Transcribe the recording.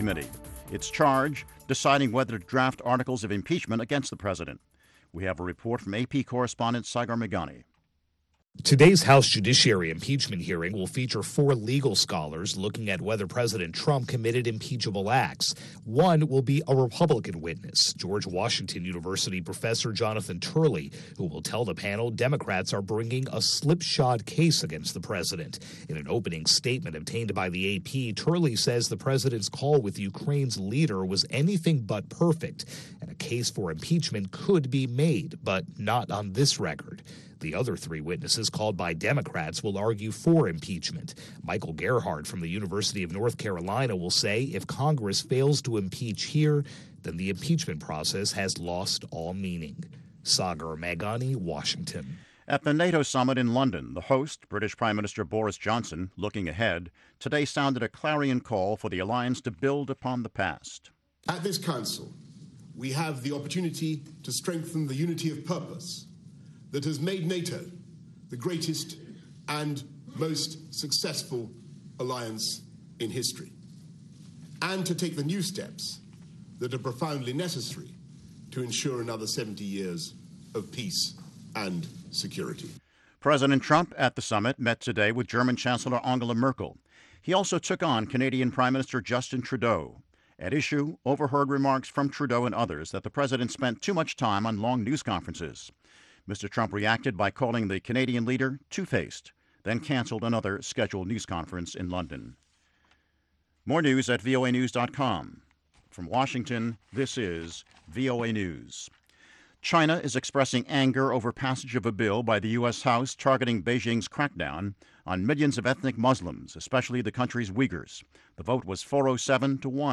Committee. Its charge, deciding whether to draft articles of impeachment against the president. We have a report from AP correspondent Sagar Meghani. Today's House Judiciary impeachment hearing will feature 4 legal scholars looking at whether President Trump committed impeachable acts. One will be a Republican witness, George Washington University professor Jonathan Turley, who will tell the panel Democrats are bringing a slipshod case against the president. In an opening statement obtained by the AP, Turley says the president's call with Ukraine's leader was anything but perfect, and a case for impeachment could be made, but not on this record. The other 3 witnesses called by Democrats will argue for impeachment. Michael Gerhardt from the University of North Carolina will say if Congress fails to impeach here, then the impeachment process has lost all meaning. Sagar Meghani, Washington. At the NATO summit in London, the host, British Prime Minister Boris Johnson, looking ahead, today sounded a clarion call for the alliance to build upon the past. At this council, we have the opportunity to strengthen the unity of purpose that has made NATO the greatest and most successful alliance in history, and to take the new steps that are profoundly necessary to ensure another 70 years of peace and security. President Trump at the summit met today with German Chancellor Angela Merkel. He also took on Canadian Prime Minister Justin Trudeau. At issue, overheard remarks from Trudeau and others that the president spent too much time on long news conferences. Mr. Trump reacted by calling the Canadian leader two-faced, then canceled another scheduled news conference in London. More news at voanews.com. From Washington, this is VOA News. China is expressing anger over passage of a bill by the U.S. House targeting Beijing's crackdown on millions of ethnic Muslims, especially the country's Uyghurs. The vote was 407 to 1.